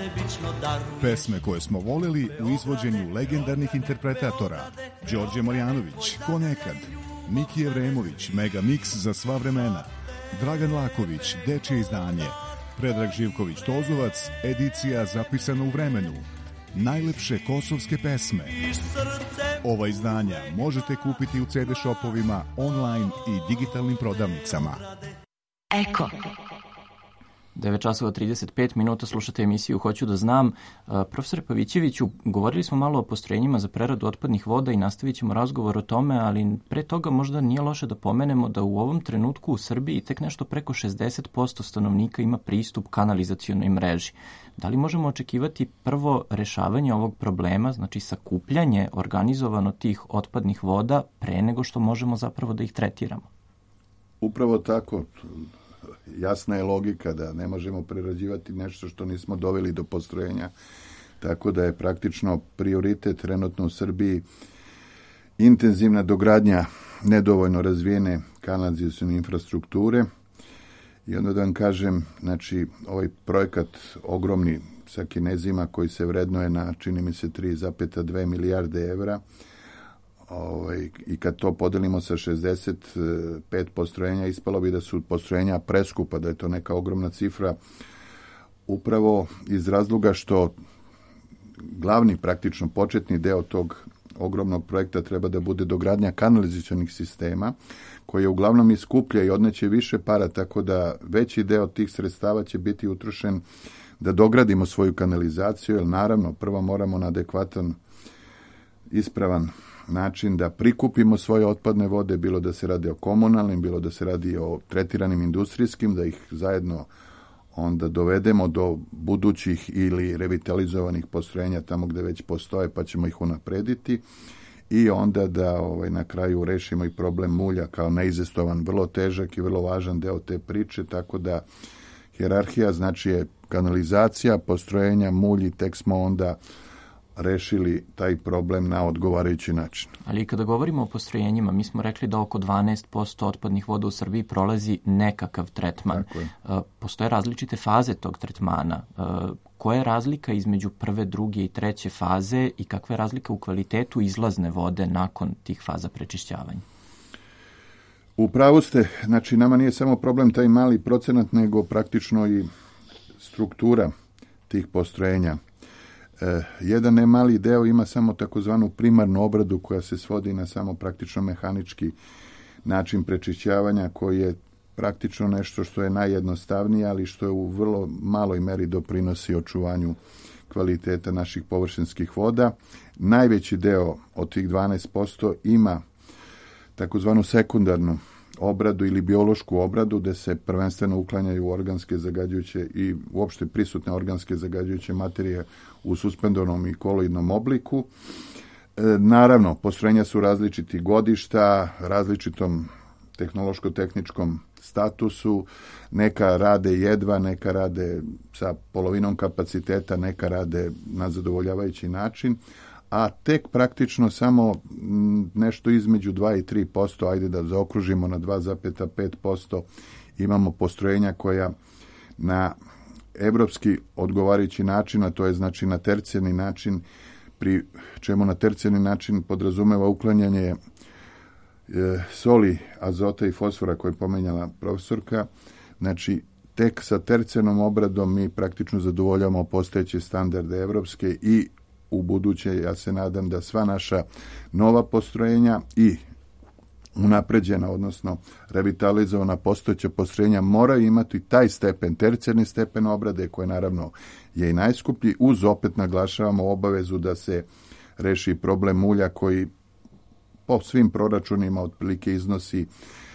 Pesme koje smo voleli u izvođenju legendarnih interpretatora. Đorđe Marjanović, Ko nekad. Miki Evremović, Mega Mix za sva vremena. Dragan Laković, Dečje izdanje. Predrag Živković Tozovac, edicija zapisana u vremenu. Najlepše kosovske pesme. Ova izdanja možete kupiti u ce de shopovima, online i digitalnim prodavnicama. Eko. devet časova trideset pet minuta, slušate emisiju Hoću da znam. Profesore Pavićeviću, govorili smo malo o postrojenjima za preradu otpadnih voda i nastavit ćemo razgovor o tome, ali pre toga možda nije loše da pomenemo da u ovom trenutku u Srbiji tek nešto preko šezdeset posto stanovnika ima pristup kanalizacionoj mreži. Da li možemo očekivati prvo rešavanje ovog problema, znači sakupljanje organizovano tih otpadnih voda pre nego što možemo zapravo da ih tretiramo? Upravo tako. Jasna je logika da ne možemo prerađivati nešto što nismo doveli do postrojenja, tako da je praktično prioritet trenutno u Srbiji intenzivna dogradnja nedovoljno razvijene kanalizacione infrastrukture. I onda da vam kažem, znači ovaj projekat ogromni sa Kinezima koji se vrednuje na, čini mi se, tri zarez dve milijarde evra, Ovaj, i kad to podelimo sa šezdeset pet postrojenja, ispalo bi da su postrojenja preskupa, da je to neka ogromna cifra, upravo iz razloga što glavni, praktično početni deo tog ogromnog projekta treba da bude dogradnja kanalizacionih sistema, koje uglavnom iskuplja i odneće više para, tako da veći deo tih sredstava će biti utrošen da dogradimo svoju kanalizaciju, jer naravno prvo moramo na adekvatan, ispravan način da prikupimo svoje otpadne vode, bilo da se radi o komunalnim, bilo da se radi o tretiranim industrijskim, da ih zajedno onda dovedemo do budućih ili revitalizovanih postrojenja tamo gde već postoje, pa ćemo ih unaprediti, i onda da ovaj, na kraju rešimo i problem mulja kao neizostavan, vrlo težak i vrlo važan deo te priče, tako da hijerarhija znači je kanalizacija, postrojenja, mulj, i tek smo onda rešili taj problem na odgovarajući način. Ali kada govorimo o postrojenjima, mi smo rekli da oko dvanaest posto otpadnih voda u Srbiji prolazi nekakav tretman. Postoje različite faze tog tretmana. Koja je razlika između prve, druge i treće faze i kakva je razlika u kvalitetu izlazne vode nakon tih faza prečišćavanja? U pravu ste, znači nama nije samo problem taj mali procenat, nego praktično i struktura tih postrojenja. E, jedan ne mali deo ima samo takozvanu primarnu obradu koja se svodi na samo praktično mehanički način prečišćavanja koji je praktično nešto što je najjednostavnije, ali što je u vrlo maloj meri doprinosi očuvanju kvaliteta naših površinskih voda. Najveći deo od tih dvanaest posto ima takozvanu sekundarnu obradu ili biološku obradu, gde se prvenstveno uklanjaju organske zagađujuće i uopšte prisutne organske zagađujuće materije u suspendornom i koloidnom obliku. E, naravno, postrojenja su različiti godišta, različitom tehnološko-tehničkom statusu, neka rade jedva, neka rade sa polovinom kapaciteta, neka rade na zadovoljavajući način, a tek praktično samo nešto između dva i tri posto, ajde da zaokružimo na dva zarez pet posto, imamo postrojenja koja na evropski odgovarajući način, a to je znači na tercijarni način, pri čemu na tercijarni način podrazumeva uklanjanje e, soli, azota i fosfora koje je pomenjala profesorka. Znači, tek sa tercijarnom obradom mi praktično zadovoljavamo postojeće standarde evropske i u buduće, ja se nadam da sva naša nova postrojenja i unapređena, odnosno revitalizovana postojeća postrojenja moraju imati taj stepen, tercijarni stepen obrade, koji naravno je i najskuplji, uz opet naglašavamo obavezu da se reši problem mulja koji po svim proračunima otprilike iznosi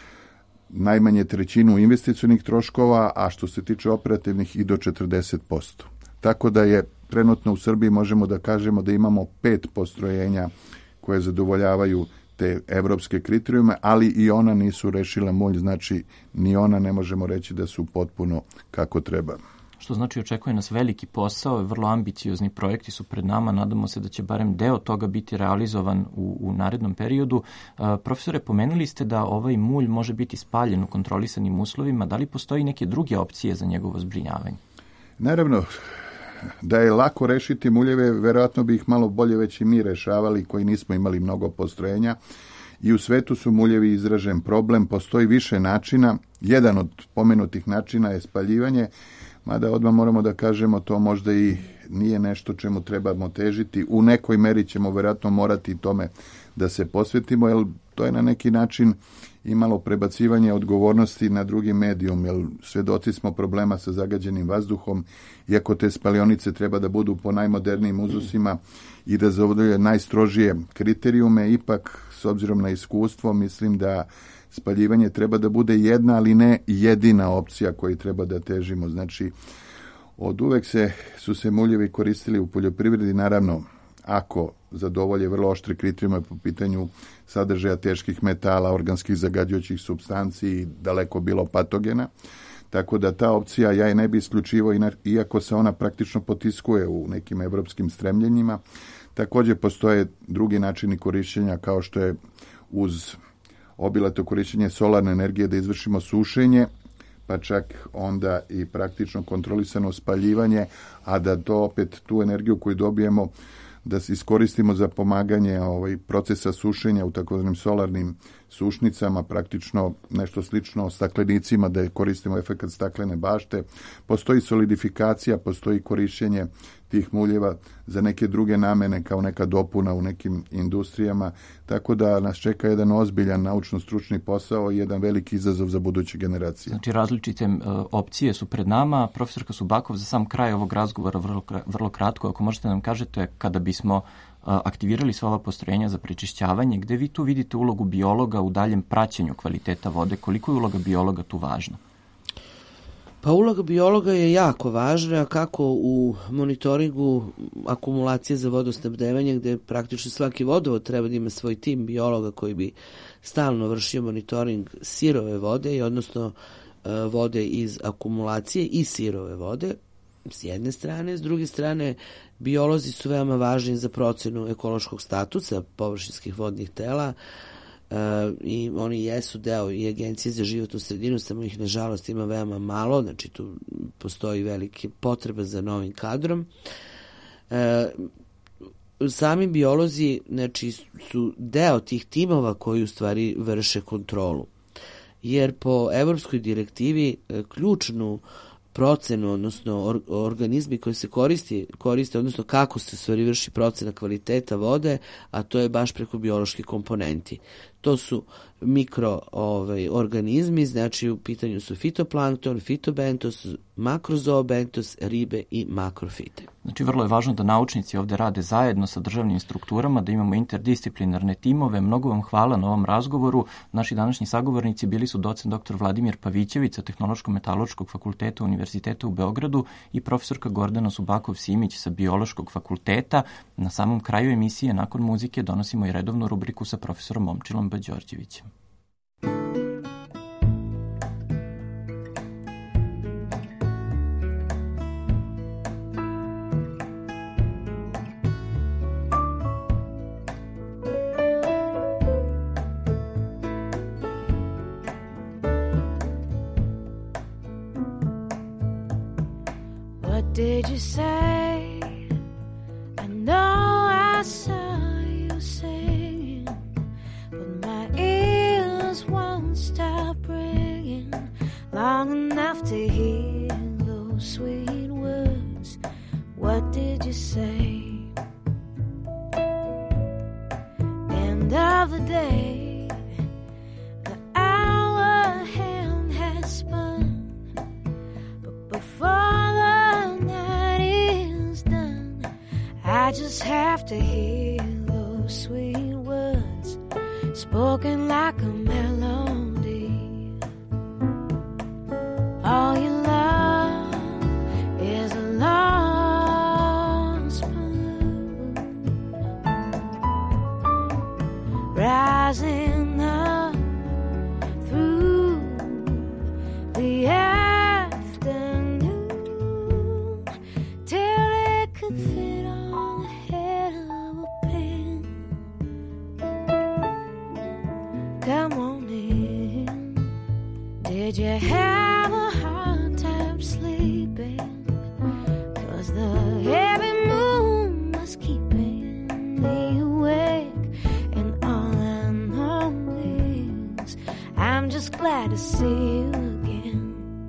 najmanje trećinu investicionih troškova, a što se tiče operativnih i do četrdeset posto. Tako da je trenutno u Srbiji možemo da kažemo da imamo pet postrojenja koje zadovoljavaju te evropske kriterijume, ali i ona nisu rešila mulj, znači ni ona ne možemo reći da su potpuno kako treba. Što znači očekuje nas veliki posao, vrlo ambiciozni projekti su pred nama, nadamo se da će barem deo toga biti realizovan u, u narednom periodu. Uh, profesore, pomenuli ste da ovaj mulj može biti spaljen u kontrolisanim uslovima, da li postoji neke druge opcije za njegovo zbrinjavanje? Naravno, da je lako rešiti muljeve, verovatno bi ih malo bolje već i mi rešavali, koji nismo imali mnogo postrojenja. I u svetu su muljevi izražen problem, postoji više načina. Jedan od pomenutih načina je spaljivanje, mada odmah moramo da kažemo to možda i nije nešto čemu trebamo težiti. U nekoj meri ćemo verovatno morati tome da se posvetimo, jer to je na neki način imalo prebacivanje odgovornosti na drugi medijum, jer svedoci smo problema sa zagađenim vazduhom, iako te spalionice treba da budu po najmodernijim uzusima i da zadovolje najstrožije kriterijume, ipak s obzirom na iskustvo mislim da spaljivanje treba da bude jedna, ali ne jedina opcija koju treba da težimo. Znači, od uvek se, su se muljevi koristili u poljoprivredi, naravno, ako zadovolje vrlo oštre kriterijume po pitanju sadržaja teških metala, organskih zagađujućih supstanci, daleko bilo patogena. Tako da ta opcija ja je ne bi isključivao, iako se ona praktično potiskuje u nekim evropskim stremljenjima. Također postoje drugi načini korišćenja, kao što je uz obilato korišćenje solarne energije da izvršimo sušenje, pa čak onda i praktično kontrolisano spaljivanje, a da to opet tu energiju koju dobijemo da se iskoristimo za pomaganje ovaj, procesa sušenja u takozvanim solarnim sušnicama, praktično nešto slično staklenicima, da koristimo efekat staklene bašte. Postoji solidifikacija, postoji korišćenje tih muljeva za neke druge namene kao neka dopuna u nekim industrijama, tako da nas čeka jedan ozbiljan naučno-stručni posao i jedan veliki izazov za buduće generacije. Znači različite uh, opcije su pred nama. Profesorka Subakov, za sam kraj ovog razgovora vrlo, vrlo kratko, ako možete nam kažete, kada bismo uh, aktivirali sva ova postrojenja za prečišćavanje, gde vi tu vidite ulogu biologa u daljem praćenju kvaliteta vode, koliko je uloga biologa tu važna? Pa uloga biologa je jako važna, kako u monitoringu akumulacije za vodosnabdevanje, gde praktično svaki vodovod treba da ima svoj tim biologa koji bi stalno vršio monitoring sirove vode, i odnosno vode iz akumulacije i sirove vode, s jedne strane. S druge strane, biolozi su veoma važni za procenu ekološkog statusa površinskih vodnih tela, Uh, i oni jesu deo i Agencije za životnu sredinu, samo ih nažalost ima veoma malo, znači tu postoji velike potreba za novim kadrom. Uh, sami biolozi, znači, su deo tih timova koji u stvari vrše kontrolu. jer po evropskoj direktivi e, ključnu procenu, odnosno or, organizmi koji se koristi, koriste, odnosno kako se stvari vrši procena kvaliteta vode, a to je baš preko bioloških komponenti. To su mikro ovaj, organizmi, znači u pitanju su fitoplankton, fitobentos, makrozoobentos, ribe i makrofite. Znači vrlo je važno da naučnici ovde rade zajedno sa državnim strukturama, da imamo interdisciplinarne timove. Mnogo vam hvala na ovom razgovoru. Naši današnji sagovornici bili su docent doktor Vladimir Pavićević sa Tehnološko-metaloškog fakulteta Univerziteta u Beogradu i profesorka Gordana Subakov-Simić sa Biološkog fakulteta. Na samom kraju emisije, nakon muzike, donosimo i redovnu rubriku sa profesorom Momčilom B. Đorđevićem. What did you say? I know I saw you singing, but my ears won't stop ringing long enough to hear those sweet words. What did you say? End of the day, the hour hand has spun, but before the night is done, I just have to hear those sweet words spoken like a melody. All you love is a lost balloon rising up through the afternoon till it could fit on the head of a pin. Come on in. Did you have a hard time sleeping? 'Cause the heavy moon was keeping me awake, and all I know is I'm just glad to see you again.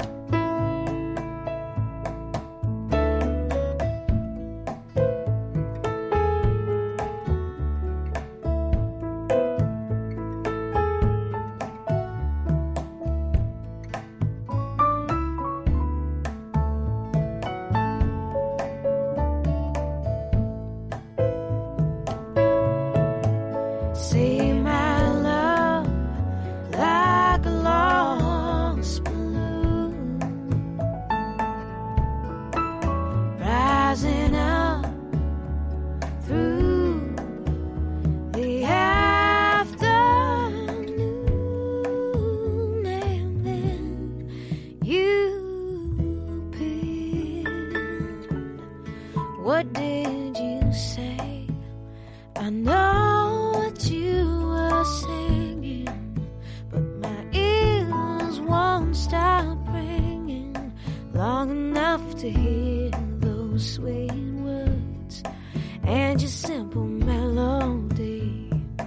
See my love like a lost balloon rising up through the afternoon, and then you appeared. What did you say? I know what you were singing, but my ears won't stop ringing long enough to hear those sweet words and your simple melody.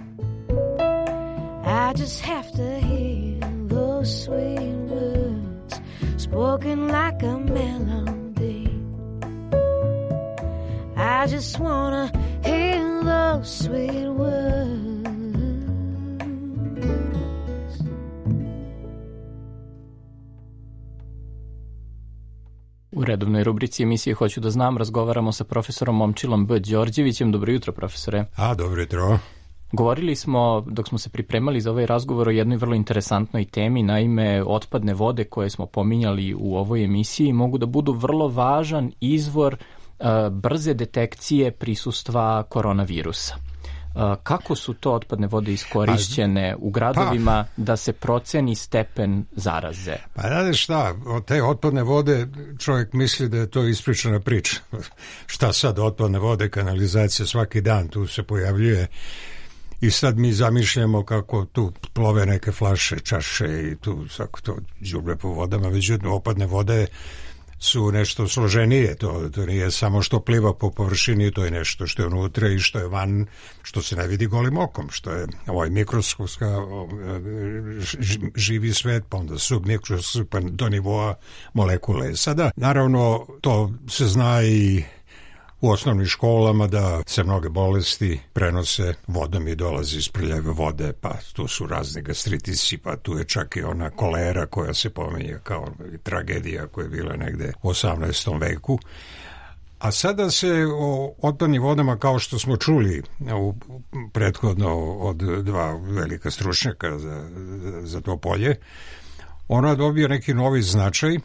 I just have to hear those sweet words spoken like a melody. I just wanna hear those sweet words. U redovnoj rubrici emisije Hoću da znam razgovaramo sa profesorom Momčilom B. Đorđevićem. Dobro jutro, profesore. A, dobro jutro. Govorili smo, dok smo se pripremali za ovaj razgovor, o jednoj vrlo interesantnoj temi. Naime, otpadne vode koje smo pominjali u ovoj emisiji mogu da budu vrlo važan izvor uh, brze detekcije prisustva koronavirusa. Kako su to otpadne vode iskorišćene u gradovima da se proceni stepen zaraze? Pa znate šta, od te otpadne vode čovjek misli da je to ispričana priča. Šta sad otpadne vode, kanalizacija svaki dan tu se pojavljuje i sad mi zamišljamo kako tu plove neke flaše, čaše i tu svako to đubre po vodama, međutim otpadne vode su nešto složenije, to, to nije samo što pliva po površini, to je nešto što je unutra i što je van, što se ne vidi golim okom, što je ovaj mikroskopska živi svet, pa onda submikroskop, pa do nivoa molekule. Sada, naravno, to se zna i u osnovnim školama da se mnoge bolesti prenose vodom i dolazi iz prljave vode, pa tu su razni gastritisi, pa tu je čak i ona kolera koja se pominje kao tragedija koja je bila negde u osamnaestom veku. A sada se o otpadnim vodama, kao što smo čuli u prethodno od dva velika stručnjaka za, za to polje, ona dobija neki novi značaj,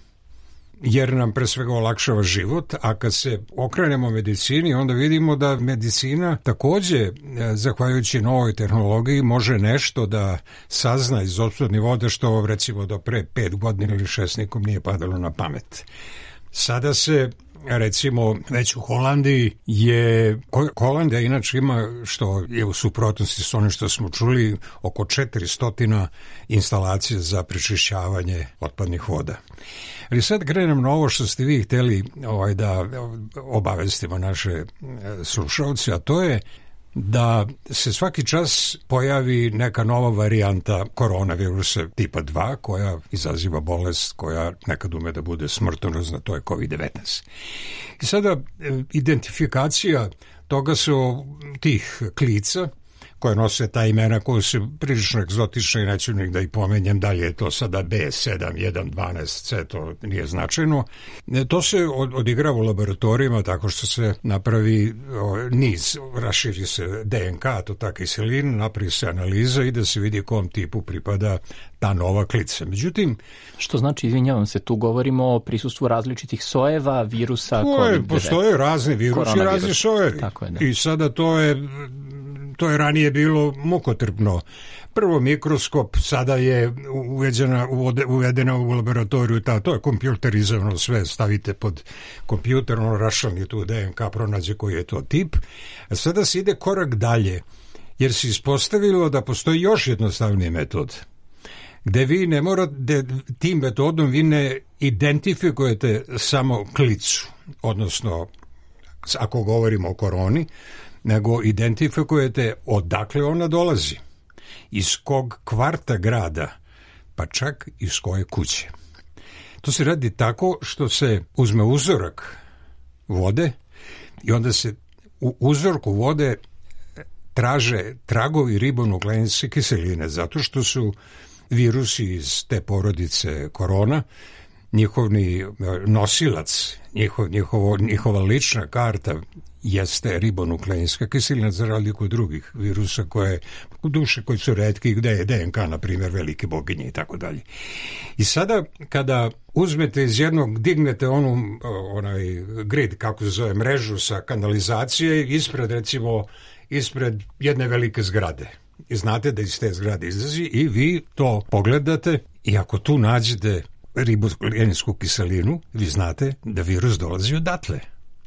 jer nam pre svega olakšava život, a kad se okrenemo medicini, onda vidimo da medicina takođe, zahvaljujući novoj tehnologiji, može nešto da sazna iz otpadnih voda, što recimo do pre pet godina ili šest nikom nije padalo na pamet. Sada se, recimo, već u Holandiji je, Holandija inače ima, što je u suprotnosti s onim što smo čuli, oko četiristo instalacija za prečišćavanje otpadnih voda. Ali sad krenem na ovo što ste vi hteli ovaj, da obavestimo naše slušalce, a to je da se svaki čas pojavi neka nova varijanta koronavirusa tipa dva koja izaziva bolest koja nekad ume da bude smrtonosna, to je kovid devetnaest. I sada identifikacija toga su tih klica koje nose ta imena koje su prilično egzotične i neću nek da ih pomenjem, da li je to sada B sedam jedan dvanaest C, to nije značajno. To se odigrava u laboratorijima tako što se napravi o, niz, raširi se D N K, to ta kiselina, napravi se analiza i da se vidi kom tipu pripada ta nova klica. Međutim, što znači, izvinjavam se, tu govorimo o prisustvu različitih sojeva virusa kovid devetnaest. Postoje razni virusi i razni sojevi. Tako je, da. I sada to je To je ranije bilo mukotrpno. Prvo mikroskop, sada je uvedena, uvedena u laboratoriju, ta, to je kompjuterizovano sve, stavite pod kompjuter, on rašalni tu D N K, pronađe koji je to tip. A sada se ide korak dalje, jer se ispostavilo da postoji još jednostavniji metod, gde vi ne morate, tim metodom vi ne identifikujete samo klicu, odnosno, ako govorimo o koroni, nego identifikujete odakle ona dolazi, iz kog kvarta grada, pa čak iz koje kuće. To se radi tako što se uzme uzorak vode i onda se u uzorku vode traže tragovi ribonukleinske kiseline, zato što su virusi iz te porodice korona, njihovni nosilac, njihov, njihovo, njihova lična karta jeste ribonukleinska kiselina, za razliku od drugih virusa koje, u duše koji su retki, gde je D N K, na primjer, velike boginje i tako dalje. I sada, kada uzmete iz jednog, dignete onu, onaj grid, kako se zove, mrežu sa kanalizacije, ispred, recimo, ispred jedne velike zgrade. I znate da iz te zgrade izlazi i vi to pogledate i ako tu nađete ribonukleinsku kiselinu, vi znate da virus dolazi odatle.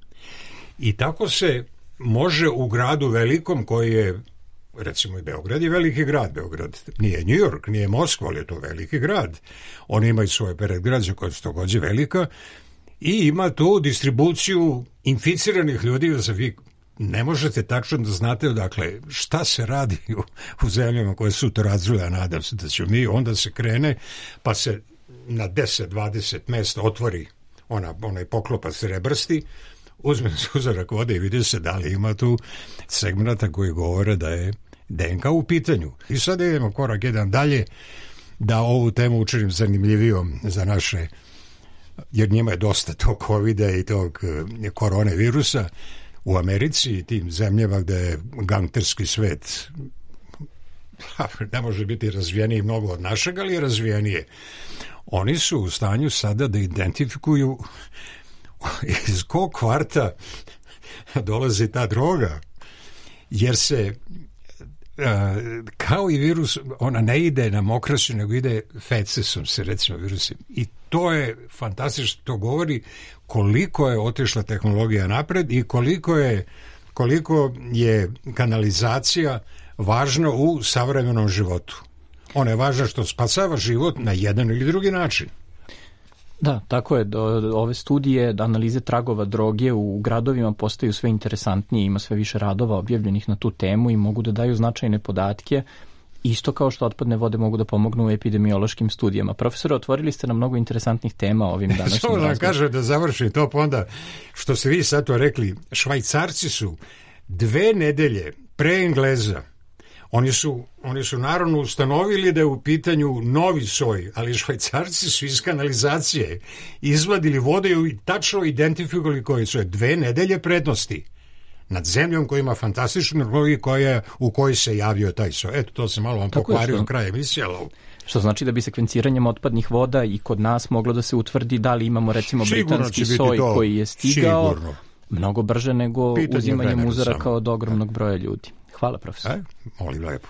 I tako se može u gradu velikom, koji je, recimo i Beograd je veliki grad, Beograd nije New York, nije Moskva, ali je to veliki grad. Oni imaju svoje predgrađe koje su takođe velika i ima tu distribuciju inficiranih ljudi, da se vi ne možete tačno da znate odakle šta se radi u, u zemljama koje su to razvile, a nadam se da ću mi, onda se krene, pa se na deset dvadeset mesta otvori ona, onaj poklopac srebrsti, uzme se uzorak vode i vidi se da li ima tu segmenta koji govore da je D N K u pitanju. I sad idemo korak jedan dalje, da ovu temu učinim zanimljivijom za naše, jer njima je dosta tog kovida i tog korone virusa. U Americi i tim zemljama gde je gangsterski svet ne može biti razvijeniji mnogo od našeg, ali je razvijenije. Oni su u stanju sada da identifikuju iz kog kvarta dolazi ta droga, jer se kao i virus, ona ne ide na mokrasu, nego ide fecesom se, recimo, virusi. I to je fantastično, to govori koliko je otišla tehnologija napred i koliko je, koliko je kanalizacija važna u savremenom životu. Ona je važna što spasava život na jedan ili drugi način. Da, tako je. Do, do ove studije, analize tragova droge u gradovima postaju sve interesantnije, ima sve više radova objavljenih na tu temu i mogu da daju značajne podatke, isto kao što otpadne vode mogu da pomognu u epidemiološkim studijama. Profesore, otvorili ste nam mnogo interesantnih tema ovim današnjim Samo razgovorom. da kaže da završi to, pa onda, što ste vi sad to rekli, Švajcarci su dve nedelje pre Engleza, Oni su, oni su naravno ustanovili da je u pitanju novi soj, ali Švajcarci su iz kanalizacije izvadili vode i tačno identifikovali koje su dve nedelje prednosti nad zemljom koja ima fantastičnu tehnologiju koja, u kojoj se javio taj soj. Eto, to se malo vam pokvario na kraju emisije. Što znači da bi sekvenciranjem otpadnih voda i kod nas moglo da se utvrdi da li imamo recimo britanski soj to, koji je stigao sigurno. Mnogo brže nego pitanje uzimanjem uzoraka od ogromnog broja ljudi. Hvala, profesor. E, molim lepo.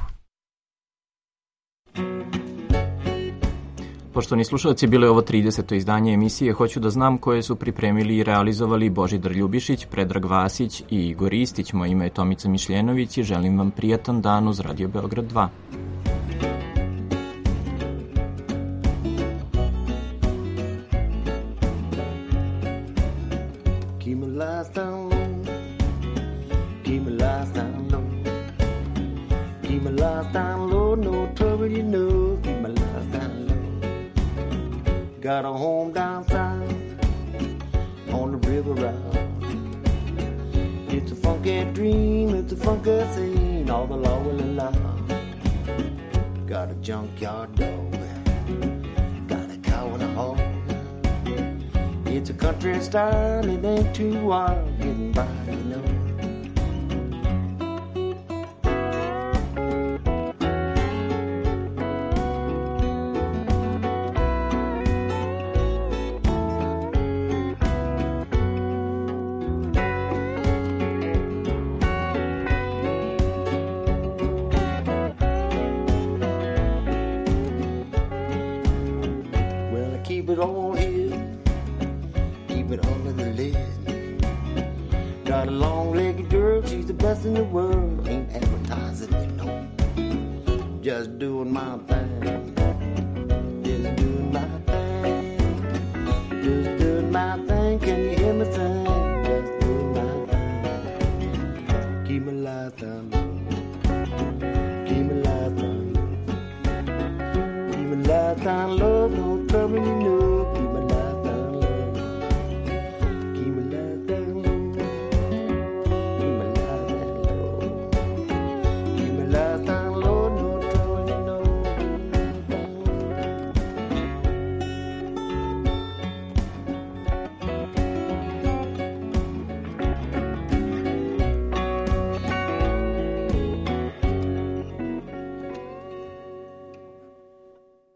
Poštovani slušalci, bilo je ovo trideseto izdanje emisije Hoću da znam, koje su pripremili i realizovali Božidar Ljubišić, Predrag Vasić i Igor Istić. Moje ime je Tomica Mišljenović i želim vam prijatan dan uz Radio Beograd dva. Keep my lights down low, keep my lights down low, keep my lights down low, no trouble you know, keep my lights down low. Got a home down south on the river route. It's a funky dream, it's a funky scene, all the law will allow. Got a junkyard dog, got a cow and a horse. It's a country style, it ain't too wild, getting by, you know. Well, I keep it all here, keep it under the lid. Got a long-legged girl, she's the best in the world. Ain't advertising it, no. Just doing my thing, just doing my thing, just doing my thing. Can you hear me sing? Just doing my thing. Keep my lights down low, keep my lights down low, keep my lights down low.